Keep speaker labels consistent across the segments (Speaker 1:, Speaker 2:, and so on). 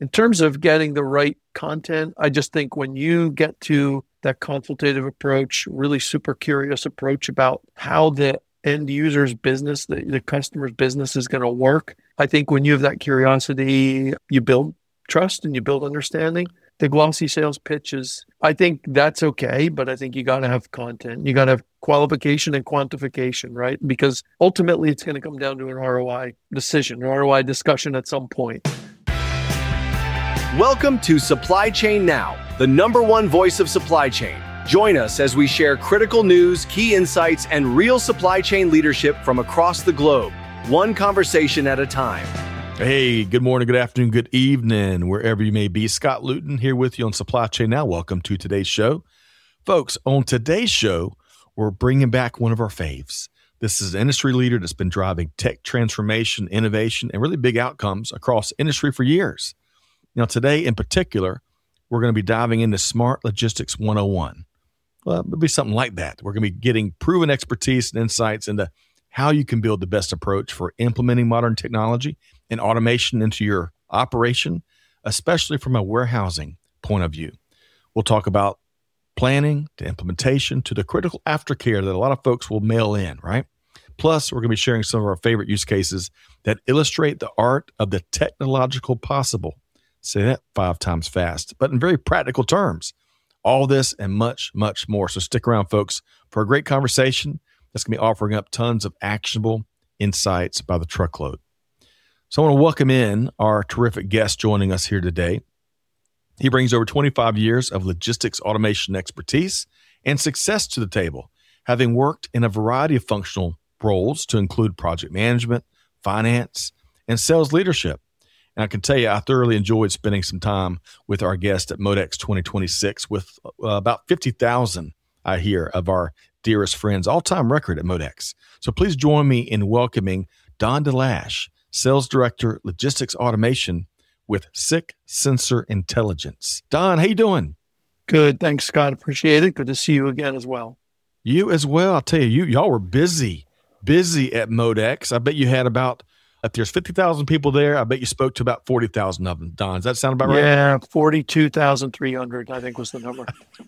Speaker 1: In terms of getting the right content, I just think when you get to that consultative approach, really super curious approach about how the end user's business, the customer's business is going to work, I think when you have that curiosity, you build trust and you build understanding. The glossy sales pitches, I think that's okay, but I think you got to have content. You got to have qualification and quantification, right? Because ultimately it's going to come down to an ROI decision, an ROI discussion at some point.
Speaker 2: Welcome to Supply Chain Now, the #1 voice of supply chain. Join us as we share critical news, key insights, and real supply chain leadership from across the globe, one conversation at a time.
Speaker 3: Hey, good morning, good afternoon, good evening, wherever you may be. Scott Luton here with you on Supply Chain Now. Welcome to today's show. Folks, on today's show, we're bringing back one of our faves. This is an industry leader that's been driving tech transformation, innovation, and really big outcomes across industry for years. Now, today in particular, we're going to be diving into Smart Logistics 101. Well, it'll be something like that. We're going to be getting proven expertise and insights into how you can build the best approach for implementing modern technology and automation into your operation, especially from a warehousing point of view. We'll talk about planning to implementation to the critical aftercare that a lot of folks will mail in, right? Plus, we're going to be sharing some of our favorite use cases that illustrate the art of the technological possible. Say that 5 times fast, but in very practical terms. All this and much, much more. So stick around, folks, for a great conversation that's going to be offering up tons of actionable insights by the truckload. So I want to welcome in our terrific guest joining us here today. He brings over 25 years of logistics automation expertise and success to the table, having worked in a variety of functional roles to include project management, finance, and sales leadership. And I can tell you, I thoroughly enjoyed spending some time with our guest at Modex 2026 with about 50,000, I hear, of our dearest friends, all-time record at Modex. So please join me in welcoming Don DeLash, Sales Director, Logistics Automation with SICK Sensor Intelligence. Don, how you doing?
Speaker 1: Good. Thanks, Scott. Appreciate it. Good to see you again as well.
Speaker 3: You as well. I'll tell you, y'all were busy at Modex. I bet you had about, if there's 50,000 people there, I bet you spoke to about 40,000 of them. Don, does that sound about right?
Speaker 1: Yeah, 42,300, I think was the number.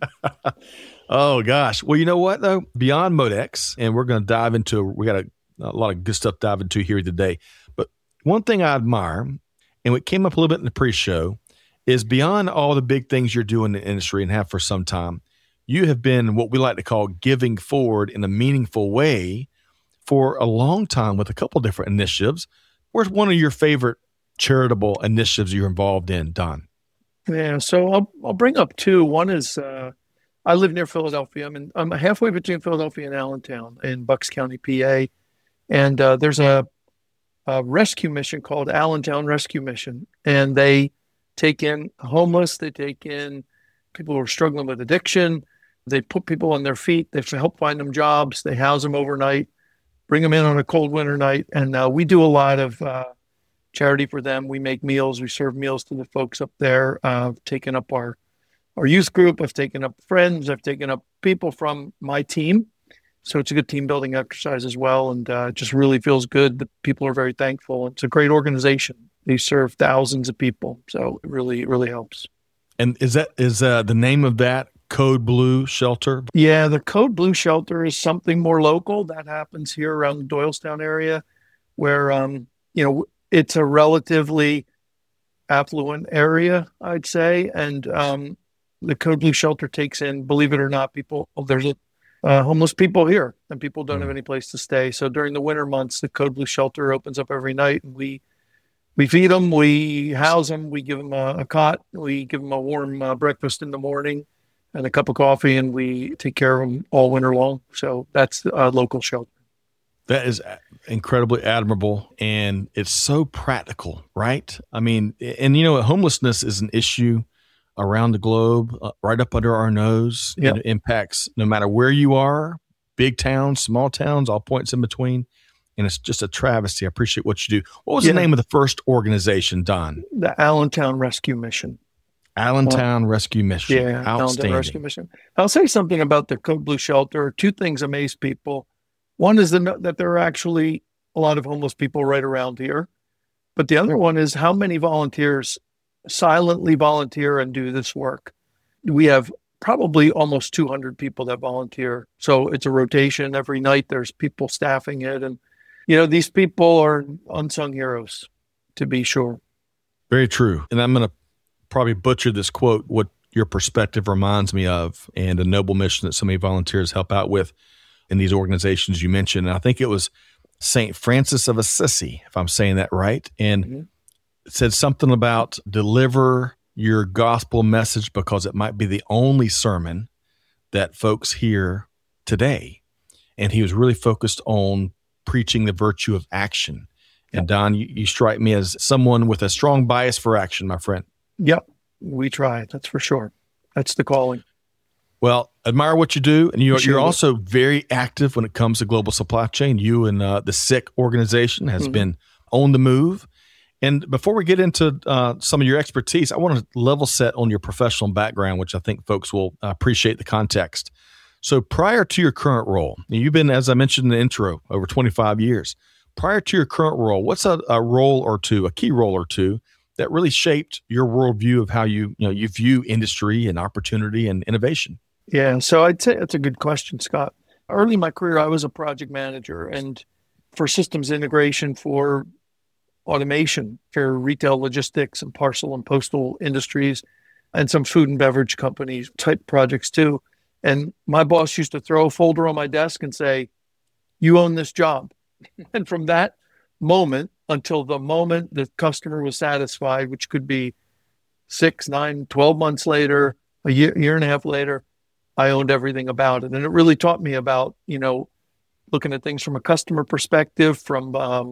Speaker 3: Oh, gosh. Well, you know what, though? Beyond Modex, and we're going to dive into, we got a lot of good stuff to dive into here today. But one thing I admire, and what came up a little bit in the pre-show, is beyond all the big things you're doing in the industry and have for some time, you have been what we like to call giving forward in a meaningful way for a long time with a couple different initiatives. Where's one of your favorite charitable initiatives you're involved in, Don?
Speaker 1: Yeah, so I'll bring up 2. One is I live near Philadelphia. I'm halfway between Philadelphia and Allentown in Bucks County, PA. And there's a rescue mission called Allentown Rescue Mission. And they take in homeless. They take in people who are struggling with addiction. They put people on their feet. They help find them jobs. They house them overnight, bring them in on a cold winter night. And we do a lot of charity for them. We make meals. We serve meals to the folks up there. I've taken up our youth group. I've taken up friends. I've taken up people from my team. So it's a good team building exercise as well. And it just really feels good. The people are very thankful. It's a great organization. They serve thousands of people. So it really, really helps.
Speaker 3: And is the name of that Code Blue Shelter?
Speaker 1: Yeah, the Code Blue Shelter is something more local that happens here around the Doylestown area where, it's a relatively affluent area, I'd say. And the Code Blue Shelter takes in, believe it or not, there's homeless people here and people don't have any place to stay. So during the winter months, the Code Blue Shelter opens up every night and we feed them, we house them, we give them a cot, we give them a warm breakfast in the morning and a cup of coffee, and we take care of them all winter long. So that's a local shelter.
Speaker 3: That is incredibly admirable, and it's so practical, right? I mean, and homelessness is an issue around the globe, right up under our nose.
Speaker 1: Yep.
Speaker 3: It impacts no matter where you are, big towns, small towns, all points in between. And it's just a travesty. I appreciate what you do. What was the name of the first organization, Don?
Speaker 1: The Allentown Rescue Mission.
Speaker 3: Allentown Rescue Mission.
Speaker 1: Yeah,
Speaker 3: Outstanding.
Speaker 1: Allentown Rescue Mission. I'll say something about the Code Blue Shelter. 2 things amaze people. One is that there are actually a lot of homeless people right around here. But the other one is how many volunteers silently volunteer and do this work. We have probably almost 200 people that volunteer. So it's a rotation. Every night there's people staffing it. And, these people are unsung heroes, to be sure.
Speaker 3: Very true. And I'm going to probably butcher this quote, what your perspective reminds me of, and a noble mission that so many volunteers help out with in these organizations you mentioned. And I think it was St. Francis of Assisi, if I'm saying that right. And it said something about deliver your gospel message because it might be the only sermon that folks hear today. And he was really focused on preaching the virtue of action. And Don, you strike me as someone with a strong bias for action, my friend.
Speaker 1: Yep, we try. That's for sure. That's the calling.
Speaker 3: Well, admire what you do. And you're also very active when it comes to global supply chain. You and the SICK organization has been on the move. And before we get into some of your expertise, I want to level set on your professional background, which I think folks will appreciate the context. So prior to your current role, you've been, as I mentioned in the intro, over 25 years. Prior to your current role, what's a role or two, a key role or two, that really shaped your worldview of how you view industry and opportunity and innovation?
Speaker 1: Yeah, so I'd say that's a good question, Scott. Early in my career, I was a project manager and for systems integration for automation for retail logistics and parcel and postal industries and some food and beverage companies type projects too. And my boss used to throw a folder on my desk and say, "You own this job." And from that moment until the moment the customer was satisfied, which could be 6, 9, 12 months later, a year and a half later, I owned everything about it. And it really taught me about, looking at things from a customer perspective, from,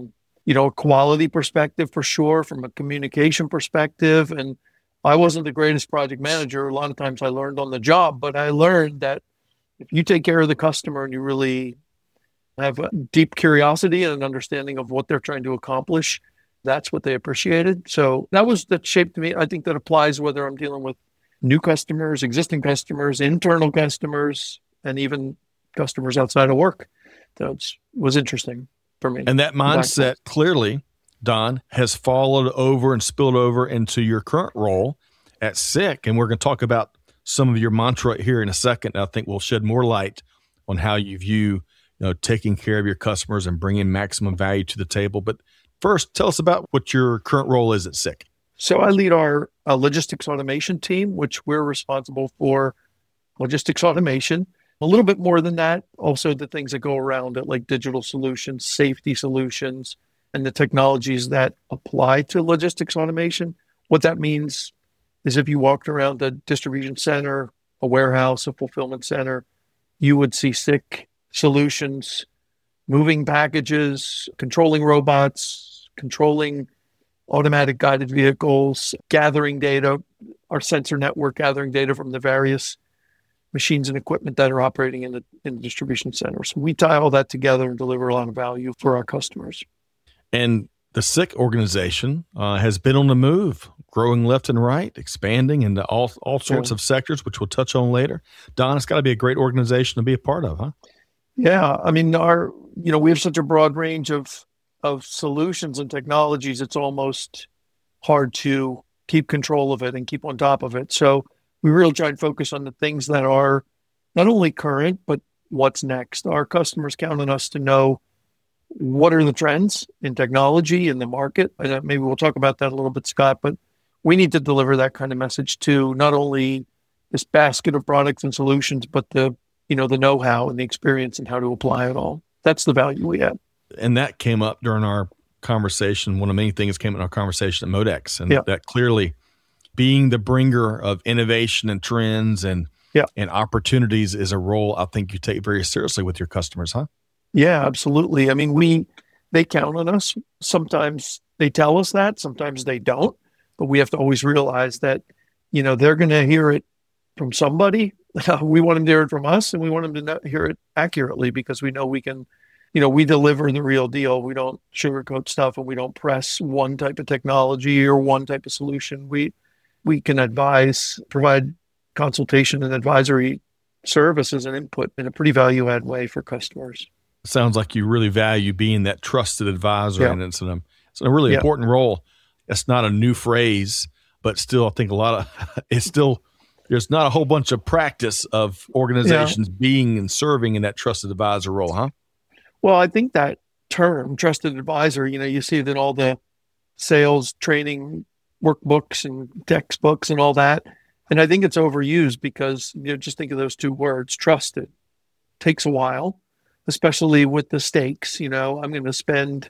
Speaker 1: a quality perspective for sure, from a communication perspective. And I wasn't the greatest project manager. A lot of times I learned on the job, but I learned that if you take care of the customer and you really have a deep curiosity and an understanding of what they're trying to accomplish, that's what they appreciated. So that shaped me. I think that applies whether I'm dealing with new customers, existing customers, internal customers, and even customers outside of work. That was interesting for me.
Speaker 3: And that mindset clearly, Don, has followed over and spilled over into your current role at SICK. And we're going to talk about some of your mantra here in a second. I think we'll shed more light on how you view taking care of your customers and bringing maximum value to the table. But first, tell us about what your current role is at SICK.
Speaker 1: So I lead our logistics automation team, which we're responsible for logistics automation. A little bit more than that, also the things that go around it, like digital solutions, safety solutions, and the technologies that apply to logistics automation. What that means is if you walked around a distribution center, a warehouse, a fulfillment center, you would see SICK solutions, moving packages, controlling robots, controlling automatic guided vehicles, gathering data, our sensor network gathering data from the various machines and equipment that are operating in the distribution center. So we tie all that together and deliver a lot of value for our customers.
Speaker 3: And the SICK organization has been on the move, growing left and right, expanding into all sorts of sectors, which we'll touch on later. Don, it's got to be a great organization to be a part of, huh?
Speaker 1: Yeah, I mean, we have such a broad range of solutions and technologies. It's almost hard to keep control of it and keep on top of it. So we really try and focus on the things that are not only current, but what's next. Our customers count on us to know what are the trends in technology in the market. And maybe we'll talk about that a little bit, Scott, but we need to deliver that kind of message to not only this basket of products and solutions, but the know-how and the experience and how to apply it all. That's the value we have.
Speaker 3: And that came up during our conversation. One of many things came in our conversation at Modex, and that clearly being the bringer of innovation and trends and opportunities is a role I think you take very seriously with your customers, huh?
Speaker 1: Yeah, absolutely. I mean, they count on us. Sometimes they tell us that, sometimes they don't, but we have to always realize that, they're going to hear it from somebody. We want them to hear it from us, and we want them to hear it accurately because we know we can, we deliver the real deal. We don't sugarcoat stuff, and we don't press one type of technology or one type of solution. We can advise, provide consultation and advisory services and input in a pretty value-add way for customers.
Speaker 3: Sounds like you really value being that trusted advisor, and it's a really important role. It's not a new phrase. but still, I think a lot of it's still there's not a whole bunch of practice of organizations being and serving in that trusted advisor role, huh?
Speaker 1: Well, I think that term, trusted advisor, you see it in all the sales training workbooks and textbooks and all that. And I think it's overused because, just think of those two words, trusted. Takes a while, especially with the stakes. I'm going to spend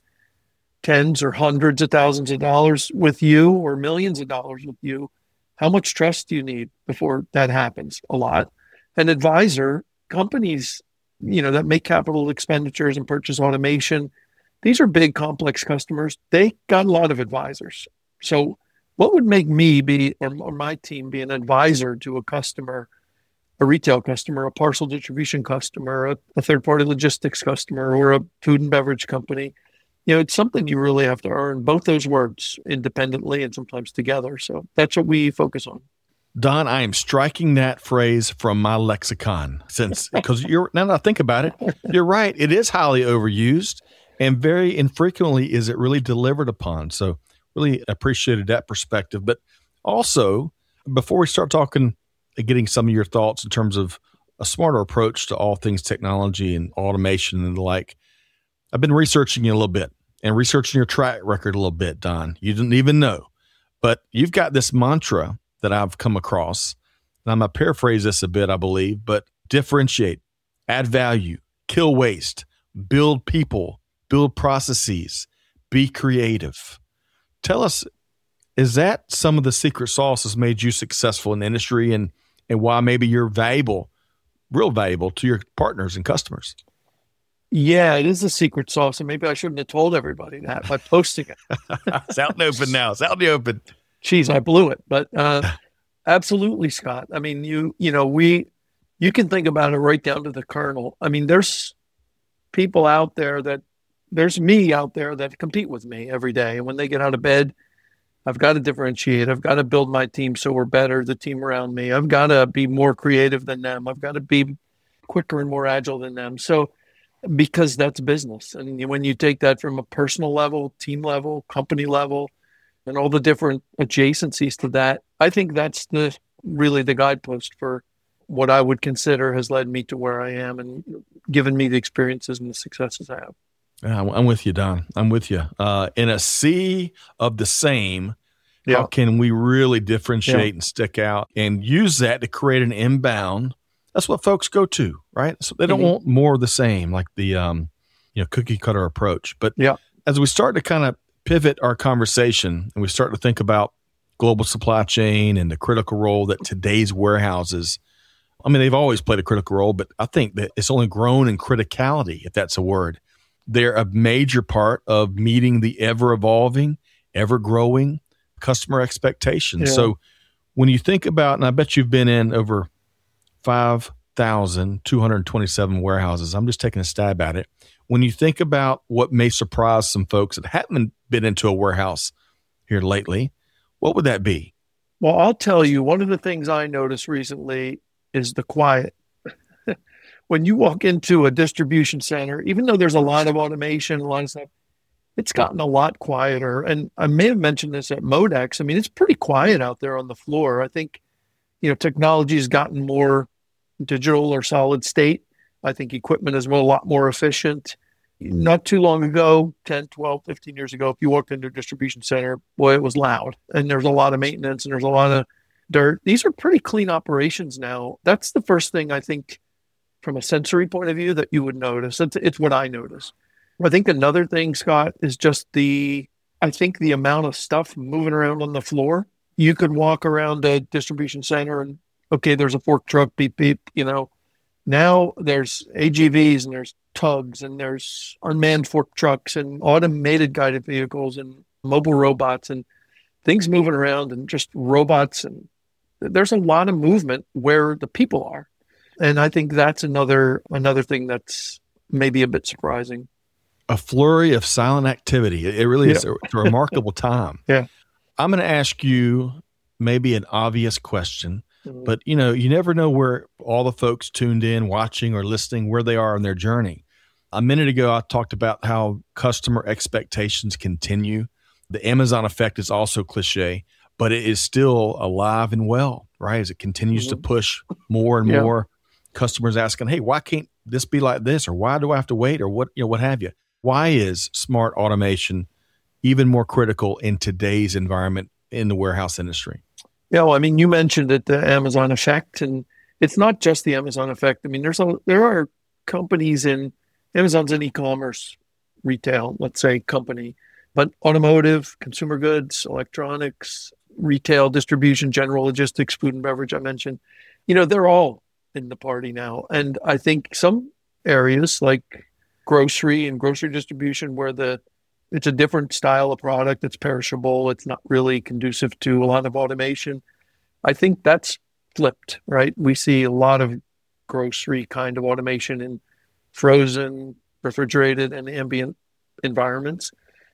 Speaker 1: tens or hundreds of thousands of dollars with you or millions of dollars with you. How much trust do you need before that happens? A lot. An advisor, companies, that make capital expenditures and purchase automation, these are big, complex customers. They got a lot of advisors. So what would make me be, or my team be an advisor to a customer, a retail customer, a parcel distribution customer, a third-party logistics customer, or a food and beverage company? It's something you really have to earn, both those words independently and sometimes together. So that's what we focus on.
Speaker 3: Don, I am striking that phrase from my lexicon because now that I think about it, you're right. It is highly overused and very infrequently is it really delivered upon. So really appreciated that perspective. But also, before we start talking, getting some of your thoughts in terms of a smarter approach to all things technology and automation and the like, I've been researching you a little bit and researching your track record a little bit, Don. You didn't even know, but you've got this mantra that I've come across, and I'm going to paraphrase this a bit, I believe, but differentiate, add value, kill waste, build people, build processes, be creative. Tell us, is that some of the secret sauce that's made you successful in the industry and why maybe you're valuable, real valuable to your partners and customers?
Speaker 1: Yeah, it is a secret sauce, and maybe I shouldn't have told everybody that by posting it.
Speaker 3: It's out in the open now. It's out in the open.
Speaker 1: Geez, I blew it, but absolutely, Scott. I mean, you can think about it right down to the kernel. I mean, there's people out there there's me out there that compete with me every day, and when they get out of bed, I've got to differentiate. I've got to build my team so we're better, the team around me. I've got to be more creative than them. I've got to be quicker and more agile than them. So. Because that's business. And when you take that from a personal level, team level, company level, and all the different adjacencies to that, I think that's really the guidepost for what I would consider has led me to where I am and given me the experiences and the successes I have.
Speaker 3: Yeah, I'm with you, Don. I'm with you. In a sea of the same, how can we really differentiate and stick out and use that to create an inbound? That's what folks go to, right? So they don't want more of the same, like the cookie cutter approach. But as we start to kind of pivot our conversation and we start to think about global supply chain and the critical role that today's warehouses, I mean, they've always played a critical role, but I think that it's only grown in criticality, if that's a word. They're a major part of meeting the ever-evolving, ever-growing customer expectations. Yeah. So when you think about, and I bet you've been in over 5,227 warehouses. I'm just taking a stab at it. When you think about what may surprise some folks that haven't been into a warehouse here lately, what would that be?
Speaker 1: Well, I'll tell you, one of the things I noticed recently is the quiet. When you walk into a distribution center, even though there's a lot of automation, a lot of stuff, it's gotten a lot quieter. And I may have mentioned this at Modex. I mean, it's pretty quiet out there on the floor. I think, technology has gotten more digital or solid state. I think equipment is a lot more efficient. Not too long ago, 10, 12, 15 years ago, if you walked into a distribution center, boy, it was loud. And there's a lot of maintenance and there's a lot of dirt. These are pretty clean operations now. That's the first thing I think from a sensory point of view that you would notice. It's what I notice. I think another thing, Scott, is just the amount of stuff moving around on the floor. You could walk around a distribution center and, okay, there's a fork truck, beep, beep, Now there's AGVs and there's tugs and there's unmanned fork trucks and automated guided vehicles and mobile robots and things moving around and just robots. And there's a lot of movement where the people are. And I think that's another thing that's maybe a bit surprising.
Speaker 3: A flurry of silent activity. It really is. It's a remarkable time.
Speaker 1: Yeah.
Speaker 3: I'm going to ask you maybe an obvious question, but you never know where all the folks tuned in, watching or listening, where they are in their journey. A minute ago, I talked about how customer expectations continue. The Amazon effect is also cliche, but it is still alive and well, right? As it continues to push more and more customers asking, hey, why can't this be like this? Or why do I have to wait? Or what have you? Why is smart automation even more critical in today's environment in the warehouse industry?
Speaker 1: Yeah, well, I mean, you mentioned it, the Amazon effect, and it's not just the Amazon effect. I mean, there are companies Amazon's an e-commerce retail, let's say, company, but automotive, consumer goods, electronics, retail, distribution, general logistics, food and beverage, I mentioned, they're all in the party now. And I think some areas like grocery and grocery distribution where it's a different style of product, it's perishable, it's not really conducive to a lot of automation. I think that's flipped, right? We see a lot of grocery kind of automation in frozen, refrigerated, and ambient environments.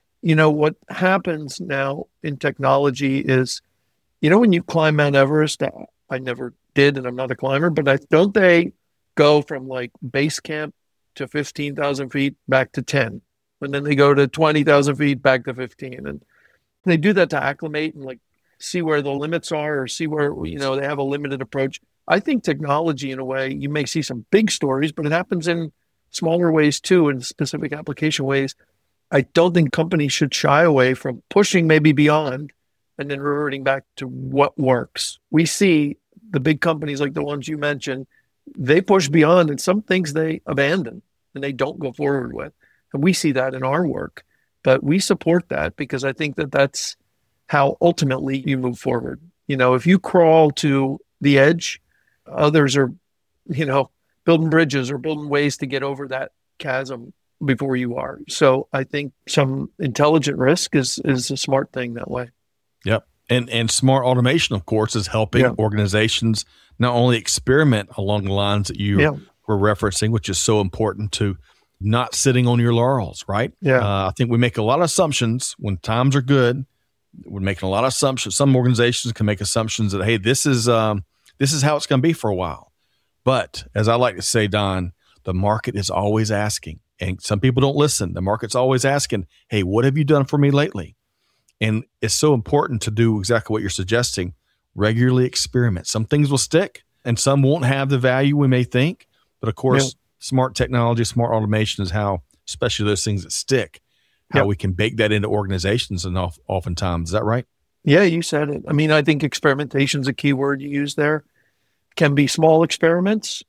Speaker 1: What happens now in technology is, when you climb Mount Everest, I never did, and I'm not a climber, but don't they go from like base camp to 15,000 feet back to 10? And then they go to 20,000 feet back to 15. And they do that to acclimate and like see where the limits are or see where, they have a limited approach. I think technology, in a way, you may see some big stories, but it happens in smaller ways too, in specific application ways. I don't think companies should shy away from pushing maybe beyond and then reverting back to what works. We see the big companies like the ones you mentioned, they push beyond and some things they abandon and they don't go forward with. And we see that in our work, but we support that because I think that that's how ultimately you move forward. If you crawl to the edge, others are, building bridges or building ways to get over that chasm before you are. So I think some intelligent risk is a smart thing that way.
Speaker 3: Yep. And smart automation, of course, is helping organizations not only experiment along the lines that you were referencing, which is so important to not sitting on your laurels, right?
Speaker 1: Yeah.
Speaker 3: I think we make a lot of assumptions when times are good. We're making a lot of assumptions. Some organizations can make assumptions that, hey, this is how it's going to be for a while. But as I like to say, Don, the market is always asking, and some people don't listen. The market's always asking, hey, what have you done for me lately? And it's so important to do exactly what you're suggesting. Regularly experiment. Some things will stick and some won't have the value we may think. But of course, smart technology, smart automation is how, especially those things that stick, how we can bake that into organizations and oftentimes. Is that right?
Speaker 1: Yeah, you said it. I mean, I think experimentation is a key word you use there. Can be small experiments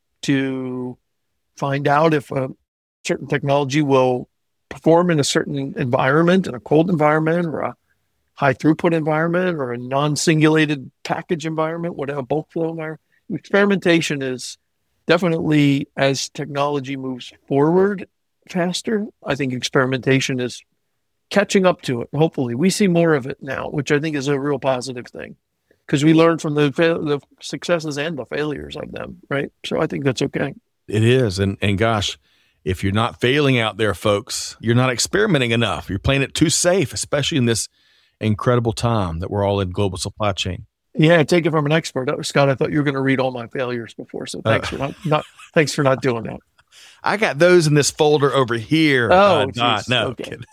Speaker 1: to find out if a certain technology will perform in a certain environment, in a cold environment or a high throughput environment or a non-singulated package environment, whatever, bulk flow environment. Experimentation is definitely, as technology moves forward faster, I think experimentation is catching up to it. Hopefully we see more of it now, which I think is a real positive thing because we learn from the successes and the failures of them, right? So I think that's okay.
Speaker 3: It is. And gosh, if you're not failing out there, folks, you're not experimenting enough. You're playing it too safe, especially in this incredible time that we're all in global supply chain.
Speaker 1: Yeah, take it from an expert. Scott, I thought you were going to read all my failures before, so thanks for not doing that.
Speaker 3: I got those in this folder over here.
Speaker 1: Oh,
Speaker 3: no,
Speaker 1: okay.
Speaker 3: Kidding.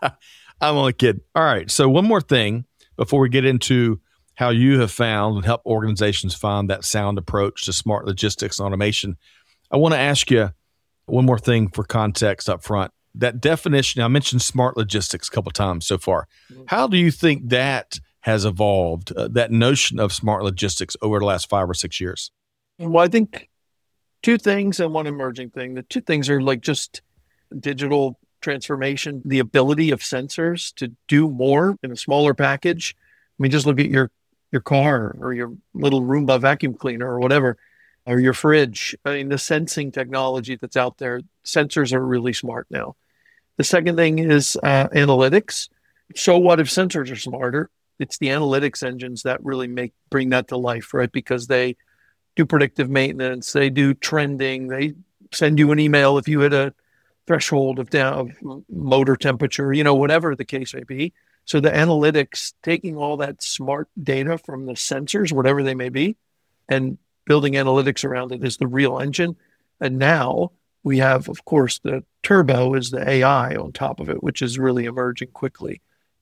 Speaker 3: I'm only kidding. All right. So one more thing before we get into how you have found and help organizations find that sound approach to smart logistics and automation. I want to ask you one more thing for context up front. That definition, I mentioned smart logistics a couple of times so far. How do you think that has evolved, that notion of smart logistics over the last 5 or 6 years?
Speaker 1: Well, I think two things and one emerging thing. The two things are like just digital transformation, the ability of sensors to do more in a smaller package. I mean, just look at your car or your little Roomba vacuum cleaner or whatever, or your fridge. I mean, the sensing technology that's out there, sensors are really smart now. The second thing is analytics. So what if sensors are smarter? It's the analytics engines that really bring that to life, right? Because they do predictive maintenance, they do trending, they send you an email if you hit a threshold of motor temperature, whatever the case may be. So the analytics, taking all that smart data from the sensors, whatever they may be, and building analytics around it is the real engine. And now we have, of course, the turbo is the AI on top of it, which is really emerging quickly.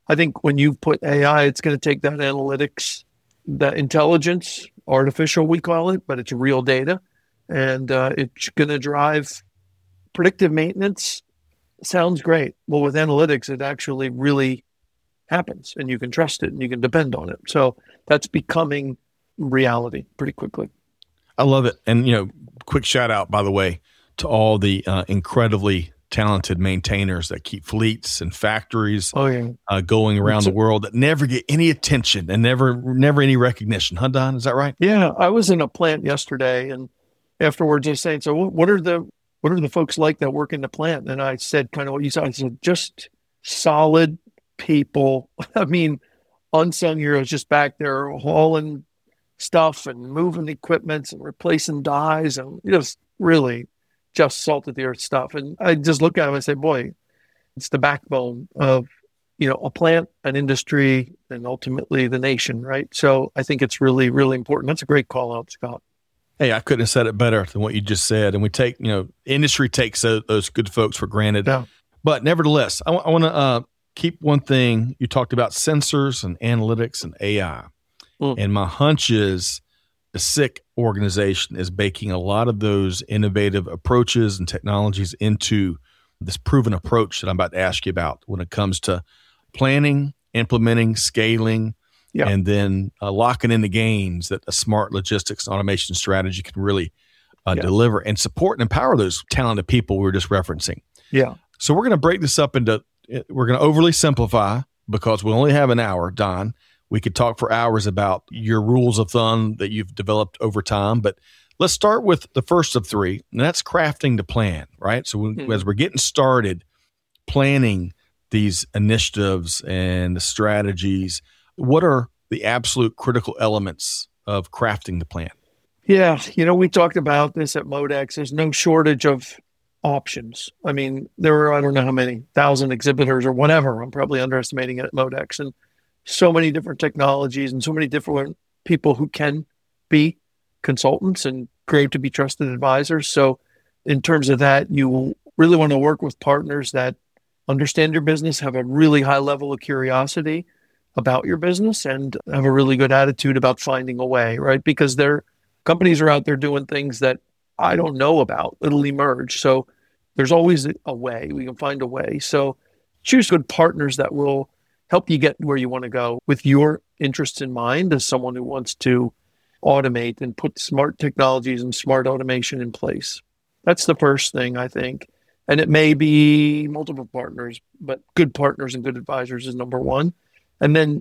Speaker 1: I think when you put AI, it's going to take that analytics, that intelligence, artificial, we call it, but it's real data. And it's going to drive predictive maintenance. Sounds great. Well, with analytics, it actually really happens and you can trust it and you can depend on it. So that's becoming reality pretty quickly.
Speaker 3: I love it. And, quick shout out, by the way, to all the incredibly talented maintainers that keep fleets and factories going around the world that never get any attention and never any recognition. Huh, Don? Is that right?
Speaker 1: Yeah. I was in a plant yesterday and afterwards just saying, so what are the folks like that work in the plant? And I said kind of what you said. I said, just solid people. I mean, unsung heroes just back there hauling stuff and moving equipment and replacing dies and just really just salt of the earth stuff. And I just look at them and say, boy, it's the backbone of, a plant, an industry, and ultimately the nation, right? So I think it's really, really important. That's a great call out, Scott.
Speaker 3: Hey, I couldn't have said it better than what you just said. And we take, industry takes those good folks for granted. Yeah. But nevertheless, I want to keep one thing. You talked about sensors and analytics and AI. And my hunch is the SICK organization is baking a lot of those innovative approaches and technologies into this proven approach that I'm about to ask you about when it comes to planning, implementing, scaling, and then locking in the gains that a smart logistics and automation strategy can really deliver and support and empower those talented people we were just referencing.
Speaker 1: Yeah.
Speaker 3: So we're going to break this up we're going to overly simplify because we only have an hour, Don. We could talk for hours about your rules of thumb that you've developed over time, but let's start with the first of three, and that's crafting the plan, right? So as we're getting started planning these initiatives and the strategies, what are the absolute critical elements of crafting the plan?
Speaker 1: Yeah, we talked about this at Modex. There's no shortage of options. I mean, there are, I don't know how many, 1,000 exhibitors or whatever. I'm probably underestimating it at Modex. And so many different technologies and so many different people who can be consultants and great to be trusted advisors. So in terms of that, you really want to work with partners that understand your business, have a really high level of curiosity about your business, and have a really good attitude about finding a way, right? Because their companies are out there doing things that I don't know about. It'll emerge. So there's always a way. We can find a way. So choose good partners that will help you get where you want to go with your interests in mind as someone who wants to automate and put smart technologies and smart automation in place. That's the first thing, I think. And it may be multiple partners, but good partners and good advisors is number one. And then,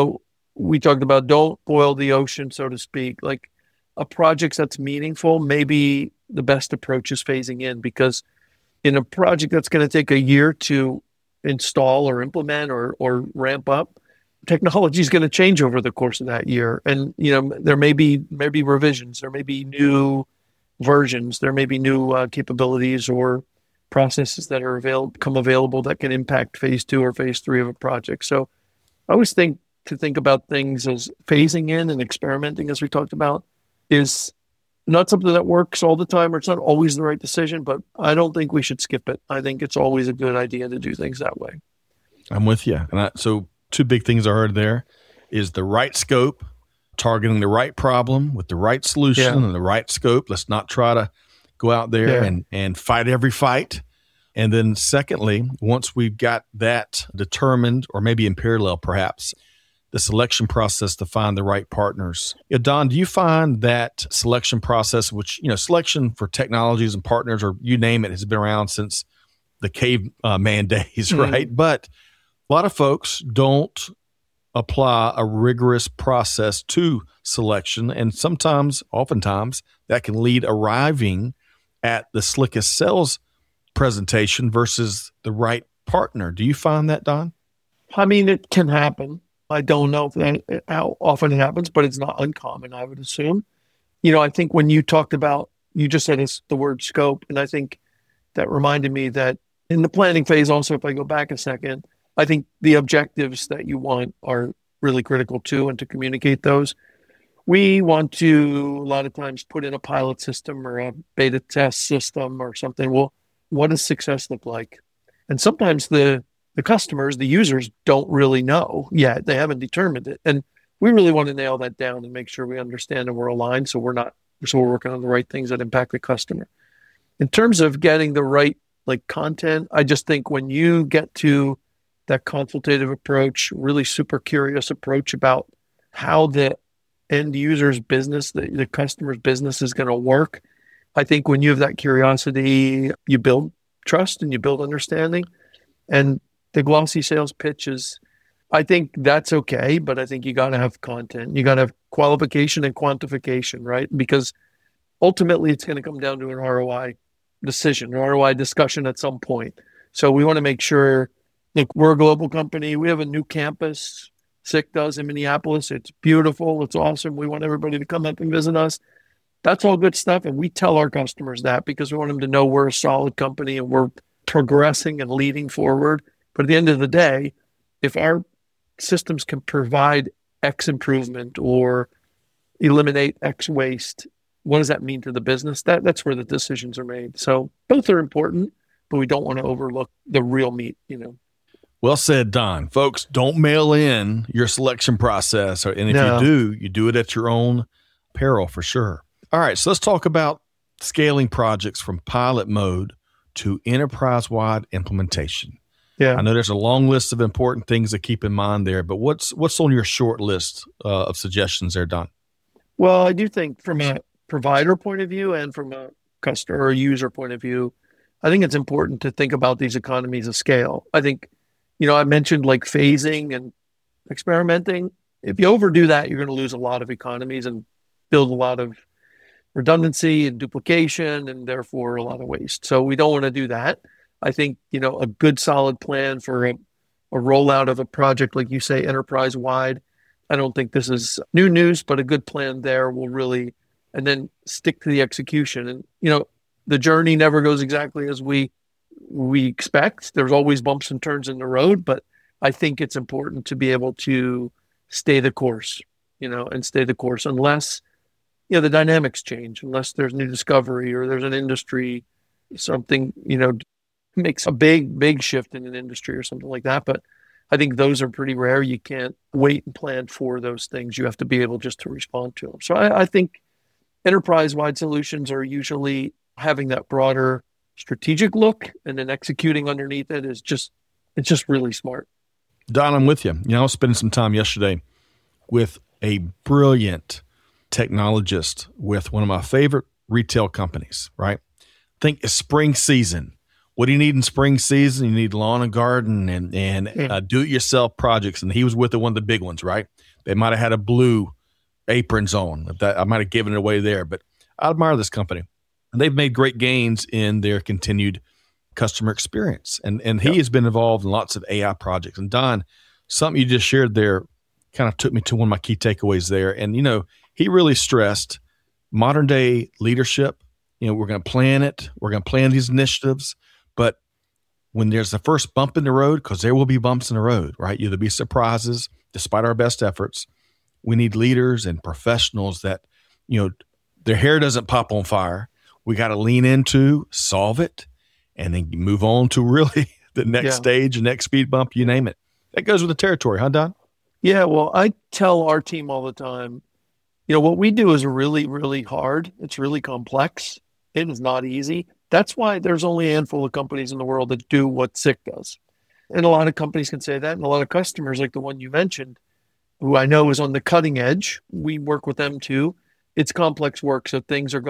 Speaker 1: we talked about don't boil the ocean, so to speak. Like a project that's meaningful, maybe the best approach is phasing in, because in a project that's going to take a year to install or implement or ramp up, technology is going to change over the course of that year. And, there may be revisions, there may be new versions, there may be new capabilities or processes that are become available that can impact phase 2 or phase 3 of a project. So I always think about things as phasing in and experimenting, as we talked about, is not something that works all the time, or it's not always the right decision, but I don't think we should skip it. I think it's always a good idea to do things that way.
Speaker 3: I'm with you. And so two big things I heard there is the right scope, targeting the right problem with the right solution and the right scope. Let's not try to go out there and fight every fight. And then secondly, once we've got that determined, or maybe in parallel perhaps, the selection process to find the right partners. Don, do you find that selection process, which, selection for technologies and partners, or you name it, has been around since the caveman days, right? But a lot of folks don't apply a rigorous process to selection. And oftentimes, that can lead arriving at the slickest sales presentation versus the right partner. Do you find that, Don?
Speaker 1: I mean, it can happen. I don't know how often it happens, but it's not uncommon, I would assume. I think when you talked about, you just said the word scope, and I think that reminded me that in the planning phase also, if I go back a second, I think the objectives that you want are really critical too, and to communicate those. We want to, a lot of times, put in a pilot system or a beta test system or something. Well, what does success look like? And sometimes the the customers, the users don't really know yet. They haven't determined it. And we really want to nail that down and make sure we understand and we're aligned so we're working on the right things that impact the customer. In terms of getting the right content, I just think when you get to that consultative approach, really super curious approach about how the end user's business, the customer's business is going to work, I think when you have that curiosity, you build trust and you build understanding. And the glossy sales pitch I think that's okay, but I think you got to have content. You got to have qualification and quantification, right? Because ultimately it's going to come down to an ROI decision, an ROI discussion at some point. So we want to make sure, we're a global company. We have a new campus, SICK does, in Minneapolis. It's beautiful. It's awesome. We want everybody to come up and visit us. That's all good stuff. And we tell our customers that because we want them to know we're a solid company and we're progressing and leading forward. But at the end of the day, if our systems can provide X improvement or eliminate X waste, what does that mean to the business? That's where the decisions are made. So both are important, but we don't want to overlook the real meat,
Speaker 3: Well said, Don. Folks, don't mail in your selection process. And if you do it at your own peril for sure. All right, so let's talk about scaling projects from pilot mode to enterprise-wide implementation.
Speaker 1: Yeah,
Speaker 3: I know there's a long list of important things to keep in mind there, but what's on your short list of suggestions there, Don?
Speaker 1: Well, I do think from a provider point of view and from a customer or user point of view, I think it's important to think about these economies of scale. I think, I mentioned phasing and experimenting. If you overdo that, you're going to lose a lot of economies and build a lot of redundancy and duplication and therefore a lot of waste. So we don't want to do that. I think, a good solid plan for a rollout of a project, like you say, enterprise-wide. I don't think this is new news, but a good plan there will really, and then stick to the execution. And, the journey never goes exactly as we expect. There's always bumps and turns in the road, but I think it's important to be able to stay the course, and stay the course unless, the dynamics change, unless there's new discovery or there's an industry, something, makes a big shift in an industry or something like that. But I think those are pretty rare. You can't wait and plan for those things. You have to be able just to respond to them. So I think enterprise-wide solutions are usually having that broader strategic look and then executing underneath it it's just really smart.
Speaker 3: Don, I'm with you. I was spending some time yesterday with a brilliant technologist with one of my favorite retail companies, right? Think it's spring season. What do you need in spring season? You need lawn and garden and do-it-yourself projects. And he was with one of the big ones, right? They might have had a blue aprons on. I might have given it away there, but I admire this company. And they've made great gains in their continued customer experience. And he has been involved in lots of AI projects. And Don, something you just shared there kind of took me to one of my key takeaways there. And, he really stressed modern day leadership. We're going to plan it. We're going to plan these initiatives. But when there's the first bump in the road, because there will be bumps in the road, right? There'll be surprises despite our best efforts. We need leaders and professionals that, their hair doesn't pop on fire. We got to lean into, solve it, and then move on to really the next stage, the next speed bump, you name it. That goes with the territory, huh, Don?
Speaker 1: Yeah, well, I tell our team all the time, what we do is really, really hard. It's really complex. It is not easy. That's why there's only a handful of companies in the world that do what SICK does. And a lot of companies can say that. And a lot of customers, like the one you mentioned, who I know is on the cutting edge, we work with them too. It's complex work. So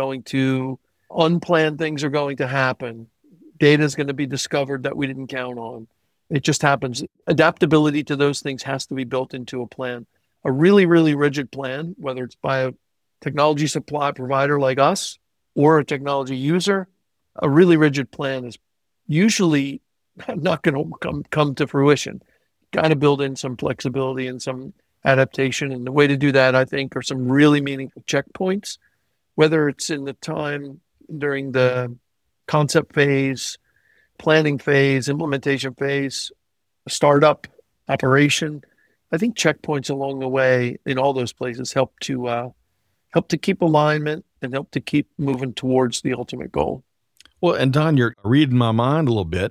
Speaker 1: unplanned things are going to happen. Data is going to be discovered that we didn't count on. It just happens. Adaptability to those things has to be built into a plan. A really, really rigid plan, whether it's by a technology supply provider like us or a technology user, a really rigid plan is usually not going to come to fruition. Got to build in some flexibility and some adaptation. And the way to do that, I think, are some really meaningful checkpoints, whether it's in the time during the concept phase, planning phase, implementation phase, startup, operation. I think checkpoints along the way in all those places help to keep alignment and help to keep moving towards the ultimate goal.
Speaker 3: Well, and Don, you're reading my mind a little bit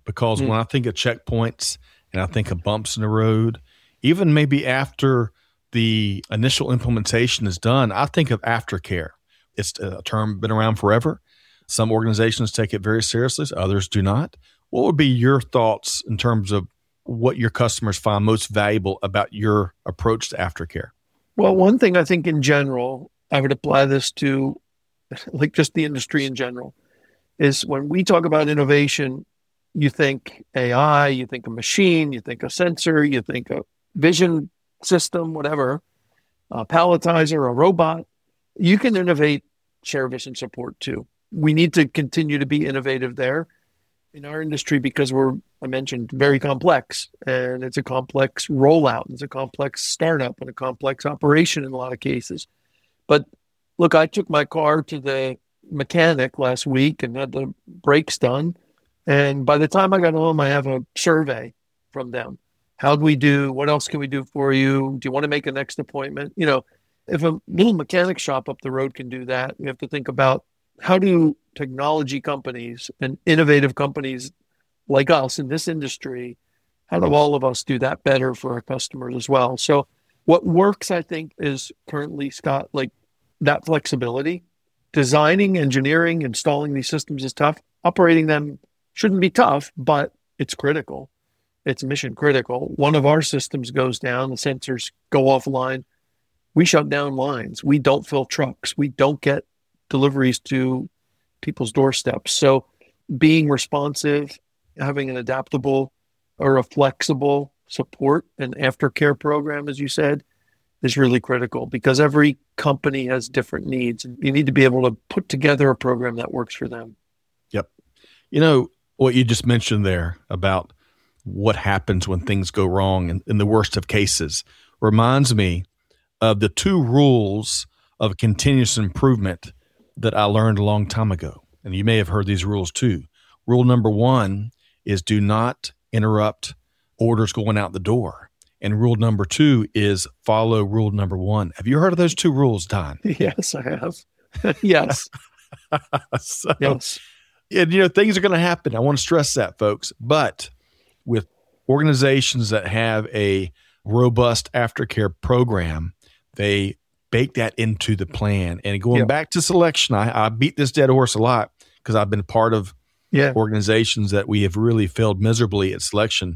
Speaker 3: because when I think of checkpoints and I think of bumps in the road, even maybe after the initial implementation is done, I think of aftercare. It's a term been around forever. Some organizations take it very seriously, others do not. What would be your thoughts in terms of what your customers find most valuable about your approach to aftercare?
Speaker 1: Well, one thing I think in general, I would apply this to like just the industry in general, is when we talk about innovation, you think AI, you think a machine, you think a sensor, you think a vision system, whatever, a palletizer, a robot. You can innovate share vision support too. We need to continue to be innovative there in our industry because I mentioned, very complex, and it's a complex rollout. It's a complex startup and a complex operation in a lot of cases. But look, I took my car to the mechanic last week and had the brakes done. And by the time I got home, I have a survey from them. How'd we do? What else can we do for you? Do you want to make a next appointment? If a little mechanic shop up the road can do that, we have to think about how do technology companies and innovative companies like us in this industry, how do all of us do that better for our customers as well? So what works, I think, is currently, Scott, like that flexibility. Designing, engineering, installing these systems is tough. Operating them shouldn't be tough, but it's critical. It's mission critical. One of our systems goes down, the sensors go offline. We shut down lines. We don't fill trucks. We don't get deliveries to people's doorsteps. So being responsive, having an adaptable or a flexible support and aftercare program, as you said, is really critical because every company has different needs. You need to be able to put together a program that works for them.
Speaker 3: Yep. What you just mentioned there about what happens when things go wrong in the worst of cases reminds me of the 2 rules of continuous improvement that I learned a long time ago. And you may have heard these rules too. Rule number 1 is do not interrupt orders going out the door. And rule number 2 is follow rule number 1. Have you heard of those 2 rules, Don?
Speaker 1: Yes, I have. Yes.
Speaker 3: Yes. And, things are going to happen. I want to stress that, folks. But with organizations that have a robust aftercare program, they bake that into the plan. And going back to selection, I beat this dead horse a lot because I've been part of organizations that we have really failed miserably at selection.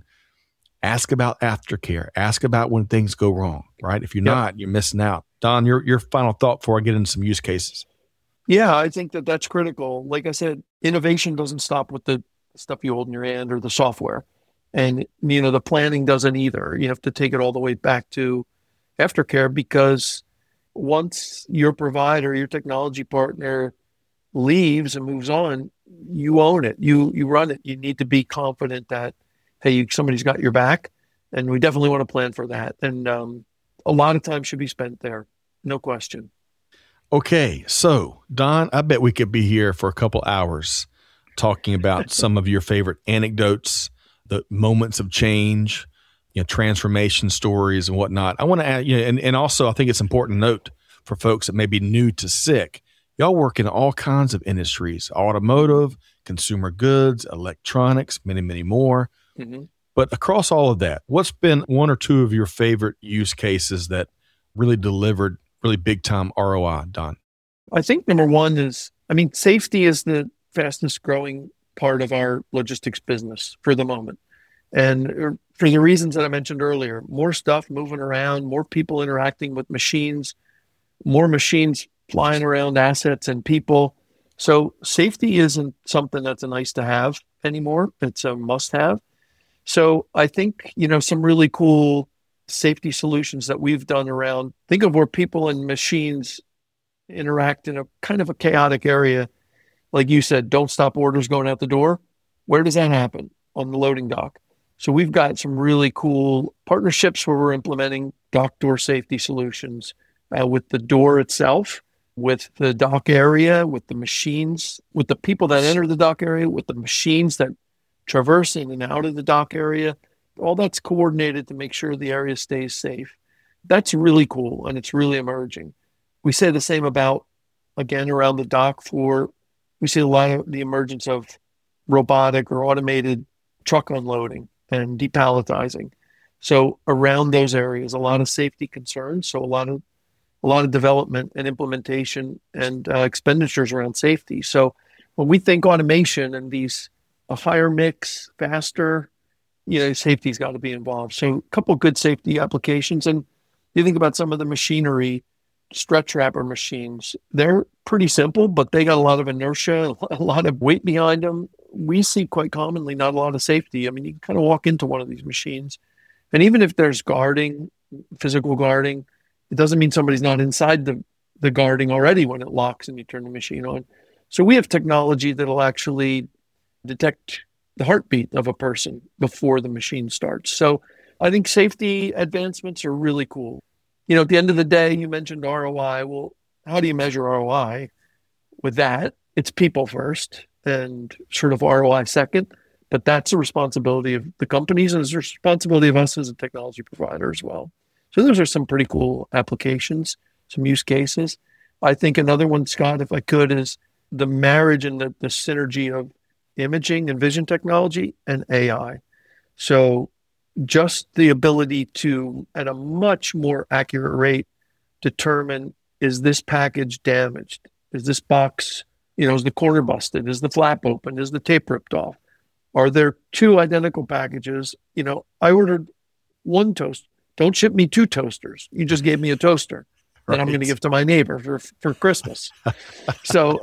Speaker 3: Ask about aftercare. Ask about when things go wrong, right? If you're not, you're missing out. Don, your final thought before I get into some use cases.
Speaker 1: Yeah, I think that's critical. Like I said, innovation doesn't stop with the stuff you hold in your hand or the software. And, the planning doesn't either. You have to take it all the way back to aftercare because once your provider, your technology partner leaves and moves on, you own it. You run it. You need to be confident that, hey, somebody's got your back, and we definitely want to plan for that. And a lot of time should be spent there, no question.
Speaker 3: Okay, so Don, I bet we could be here for a couple hours talking about some of your favorite anecdotes, the moments of change, transformation stories and whatnot. I want to add, and also I think it's important to note for folks that may be new to SICK, y'all work in all kinds of industries, automotive, consumer goods, electronics, many, many more. Mm-hmm. But across all of that, what's been 1 or 2 of your favorite use cases that really delivered really big time ROI, Don?
Speaker 1: I think number 1 is, safety is the fastest growing part of our logistics business for the moment. And for the reasons that I mentioned earlier, more stuff moving around, more people interacting with machines, more machines flying around assets and people. So safety isn't something that's a nice to have anymore. It's a must have. So I think, some really cool safety solutions that we've done around, think of where people and machines interact in a kind of a chaotic area. Like you said, don't stop orders going out the door. Where does that happen? On the loading dock. So we've got some really cool partnerships where we're implementing dock door safety solutions with the door itself, with the dock area, with the machines, with the people that enter the dock area, with the machines that traverse in and out of the dock area. All that's coordinated to make sure the area stays safe. That's really cool, and it's really emerging. We say the same about, again, around the dock floor. We see a lot of the emergence of robotic or automated truck unloading and depalletizing. So around those areas, a lot of safety concerns. So a lot of development and implementation and expenditures around safety. So when we think automation and a higher mix, faster, safety's got to be involved. So a couple of good safety applications. And you think about some of the machinery, stretch wrapper machines, they're pretty simple, but they got a lot of inertia, a lot of weight behind them. We see quite commonly not a lot of safety. I mean, you can kind of walk into one of these machines, and even if there's guarding, physical guarding, it doesn't mean somebody's not inside the guarding already when it locks and you turn the machine on. So we have technology that'll actually detect the heartbeat of a person before the machine starts. So I think safety advancements are really cool. At the end of the day, you mentioned ROI. Well, how do you measure ROI? With that, it's people first and sort of ROI second. But that's the responsibility of the companies, and it's the responsibility of us as a technology provider as well. So those are some pretty cool applications, some use cases. I think another one, Scott, if I could, is the marriage and the synergy of imaging and vision technology and AI. So just the ability to, at a much more accurate rate, determine, is this package damaged? Is this box, is the corner busted? Is the flap open? Is the tape ripped off? Are there two identical packages? I ordered one toaster. Don't ship me two toasters. You just gave me a toaster that I'm going to give to my neighbor for Christmas. So,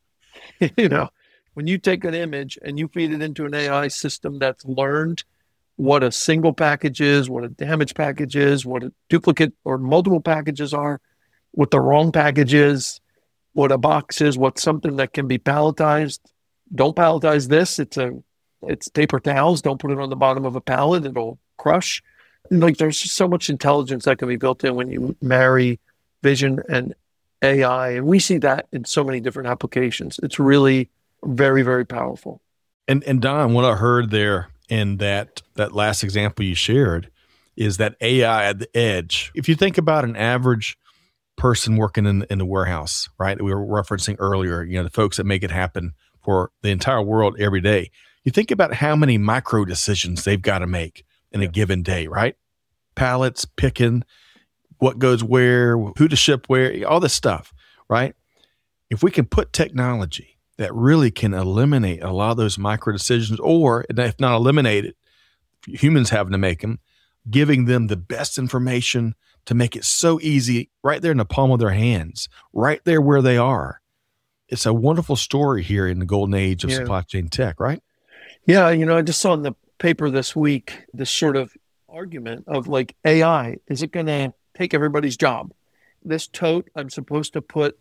Speaker 1: when you take an image and you feed it into an AI system that's learned what a single package is, what a damaged package is, what a duplicate or multiple packages are, what the wrong package is, what a box is, what's something that can be palletized. Don't palletize this. It's paper towels. Don't put it on the bottom of a pallet. It'll crush. And there's just so much intelligence that can be built in when you marry vision and AI. And we see that in so many different applications. It's really very, very powerful.
Speaker 3: And Don, what I heard there in that last example you shared is that AI at the edge. If you think about an average person working in the warehouse, right? We were referencing earlier, the folks that make it happen for the entire world every day. You think about how many micro decisions they've got to make in a given day, right? Pallets, picking, what goes where, who to ship where, all this stuff, right? If we can put technology that really can eliminate a lot of those micro decisions, or if not eliminate it, humans having to make them, giving them the best information to make it so easy right there in the palm of their hands, right there where they are. It's a wonderful story here in the golden age of supply chain tech, right?
Speaker 1: Yeah, I just saw in the paper this week this sort of argument of AI, is it going to take everybody's job? This tote, I'm supposed to put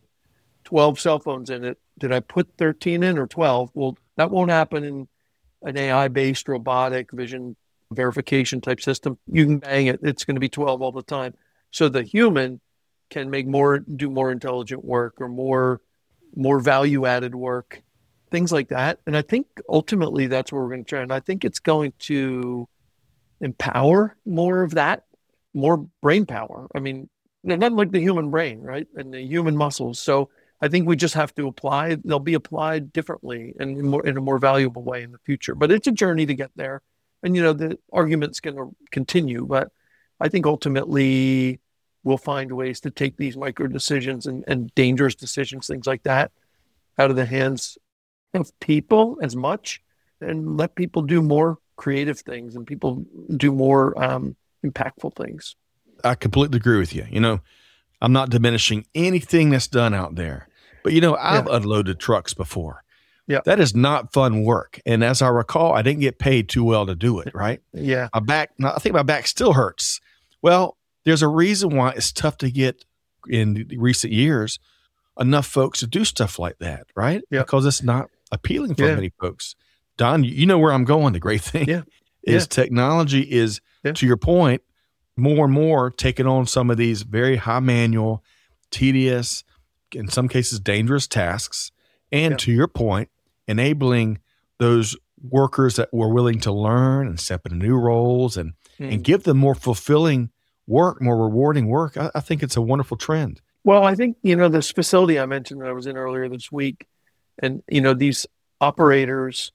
Speaker 1: 12 cell phones in it. Did I put 13 in or 12? Well, that won't happen in an AI-based robotic vision verification type system. You can bang it. It's going to be 12 all the time. So the human can do more intelligent work or more value-added work, things like that. And I think ultimately that's where we're going to try. And I think it's going to empower more of that, more brain power. I mean, not like the human brain, right? And the human muscles. So I think we just have to they'll be applied differently and in a more valuable way in the future. But it's a journey to get there. And, the argument's going to continue. But I think ultimately we'll find ways to take these micro decisions and dangerous decisions, things like that, out of the hands of people as much, and let people do more creative things and people do more impactful things.
Speaker 3: I completely agree with you. I'm not diminishing anything that's done out there, but I've unloaded trucks before.
Speaker 1: Yeah.
Speaker 3: That is not fun work. And as I recall, I didn't get paid too well to do it, right?
Speaker 1: Yeah.
Speaker 3: I think my back still hurts. Well, there's a reason why it's tough to get in recent years enough folks to do stuff like that, right?
Speaker 1: Yeah.
Speaker 3: Because it's not appealing for many folks. Don, you know where I'm going. The great thing is technology is, to your point, more and more taking on some of these very high manual, tedious, in some cases dangerous tasks. And to your point, enabling those workers that were willing to learn and step into new roles and give them more fulfilling work, more rewarding work. I think it's a wonderful trend.
Speaker 1: Well, I think, this facility I mentioned that I was in earlier this week, and, these operators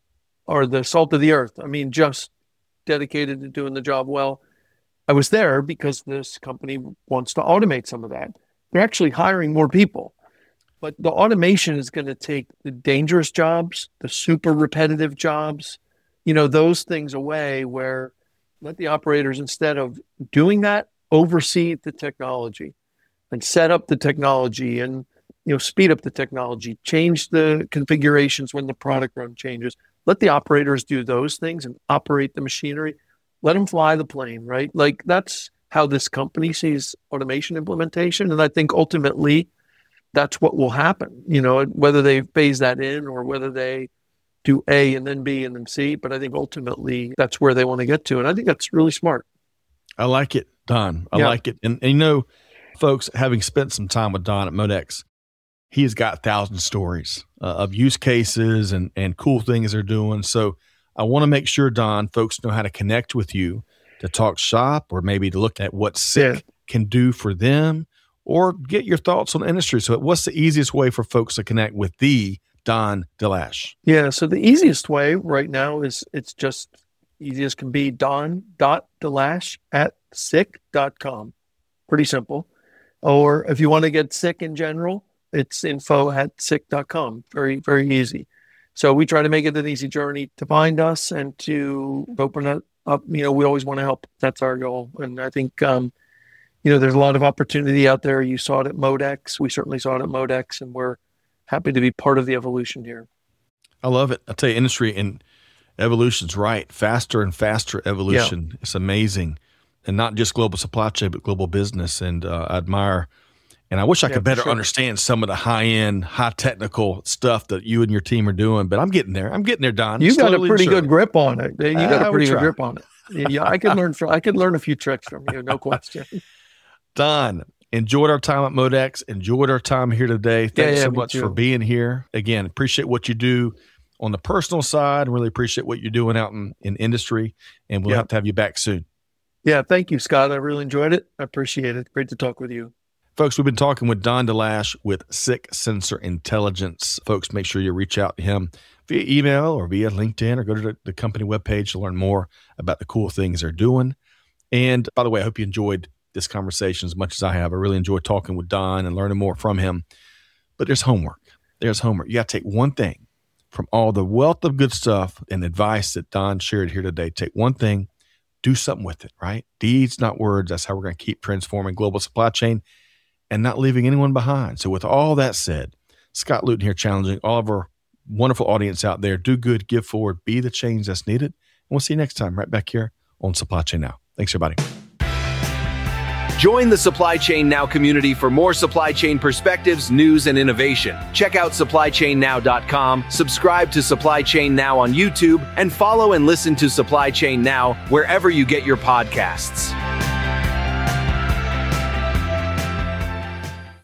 Speaker 1: are the salt of the earth. I mean, just dedicated to doing the job well. I was there because this company wants to automate some of that. They're actually hiring more people, but the automation is going to take the dangerous jobs, the super repetitive jobs, those things away, where let the operators, instead of doing that, oversee the technology and set up the technology and, speed up the technology, change the configurations when the product run changes. Let the operators do those things and operate the machinery. Let them fly the plane, right? Like, that's how this company sees automation implementation. And I think ultimately that's what will happen, whether they phase that in or whether they do A and then B and then C. But I think ultimately that's where they want to get to. And I think that's really smart.
Speaker 3: I like it, Don. I like it. And folks, having spent some time with Don at Modex, he has got 1,000 stories of use cases and cool things they're doing. So I want to make sure, Don, folks know how to connect with you to talk shop, or maybe to look at what SICK can do for them, or get your thoughts on the industry. So what's the easiest way for folks to connect with the Don DeLoesch?
Speaker 1: Yeah, so the easiest way right now is it's just easy as can be, don.deloesch@sick.com. Pretty simple. Or if you want to get SICK in general, it's info@sick.com. Very, very easy. So we try to make it an easy journey to find us and to open it up. We always want to help. That's our goal. And I think, there's a lot of opportunity out there. You saw it at Modex. We certainly saw it at Modex, and we're happy to be part of the evolution here.
Speaker 3: I love it. I'll tell you, industry and evolution's right. Faster and faster evolution. Yeah. It's amazing. And not just global supply chain, but global business. And I admire, and I wish I could better understand some of the high-end, high-technical stuff that you and your team are doing. But I'm getting there. Don.
Speaker 1: You got a pretty good grip on it. You got a pretty good grip on it. Yeah, I could learn a few tricks from you, no question.
Speaker 3: Don, enjoyed our time at Modex. Enjoyed our time here today. Thanks so much for being here. Again, appreciate what you do on the personal side, and really appreciate what you're doing out in industry. And we'll have to have you back soon.
Speaker 1: Yeah, thank you, Scott. I really enjoyed it. I appreciate it. Great to talk with you.
Speaker 3: Folks, we've been talking with Don DeLoesch with SICK Sensor Intelligence. Folks, make sure you reach out to him via email or via LinkedIn, or go to the company webpage to learn more about the cool things they're doing. And by the way, I hope you enjoyed this conversation as much as I have. I really enjoyed talking with Don and learning more from him. But there's homework. You got to take one thing from all the wealth of good stuff and advice that Don shared here today. Take one thing, do something with it, right? Deeds, not words. That's how we're going to keep transforming global supply chain and not leaving anyone behind. So with all that said, Scott Luton here, challenging all of our wonderful audience out there. Do good, give forward, be the change that's needed. And we'll see you next time right back here on Supply Chain Now. Thanks, everybody.
Speaker 2: Join the Supply Chain Now community for more supply chain perspectives, news, and innovation. Check out supplychainnow.com, subscribe to Supply Chain Now on YouTube, and follow and listen to Supply Chain Now wherever you get your podcasts.